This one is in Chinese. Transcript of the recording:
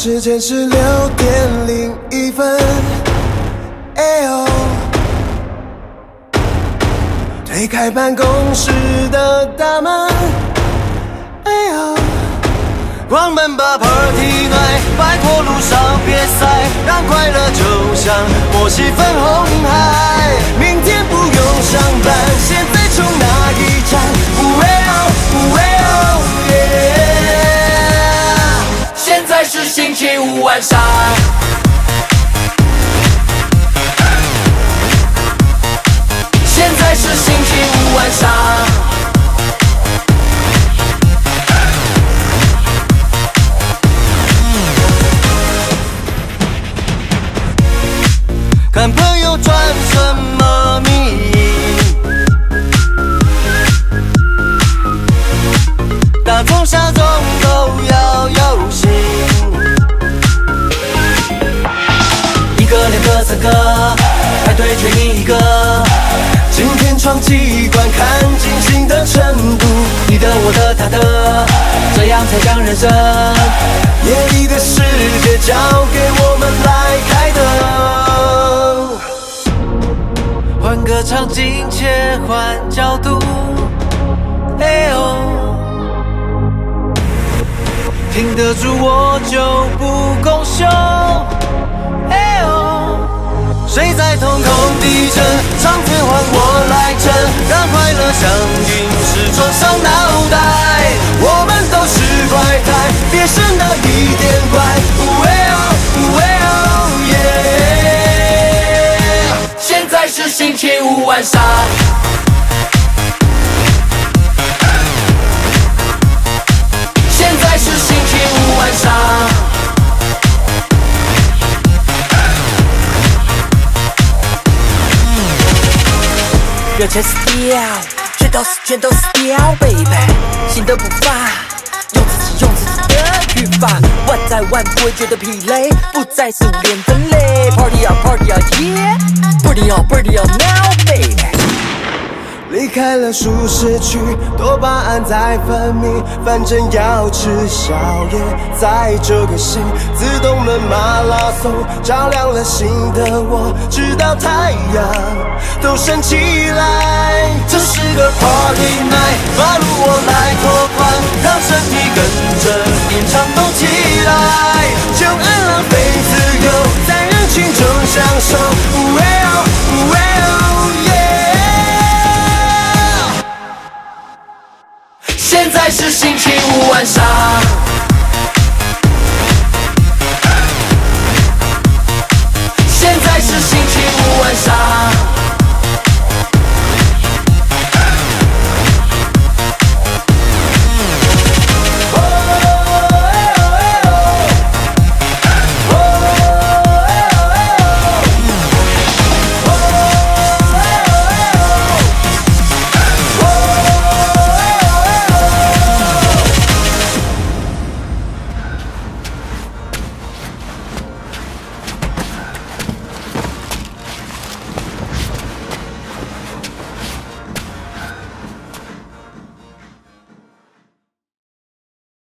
时间是6:01，哎呦，推开办公室的大门，哎呦，关门把 party 来，拜托路上别塞，让快乐就像摩西粉红海，明天不用上班，现在冲哪一站？现在是星期五晚上，现在是星期五晚上，看朋友转什么迷，大中小众都要有心，一个两个三个，排队缺你一个。今天闯几关，看金星的程度，你的我的他的，这样才像人生。夜里的世界交给我们来开灯，换个场景切换角度，哎呦，挺得住我就不公休，哎呦，谁在瞳孔地震，场子换我来撑，让快乐像陨石撞上脑袋，我们都是怪胎，别生得一点怪，现在是星期五晚上，现在是星期五晚上，热钱死掉，全都死掉 ，baby， 新的步伐，用自己的语法，玩在玩不会觉得疲累，不再是5连分类 ，party on yeah，party on now baby。离开了舒适区，多巴胺在分泌，反正要吃宵夜。在这个心自动门马拉松，照亮了心的我，直到太阳都升起来。这是个 party night， 马路我来拓宽，让身体跟着演唱动起来，就爱浪费自由，在人群中享受。现在是星期五晚上。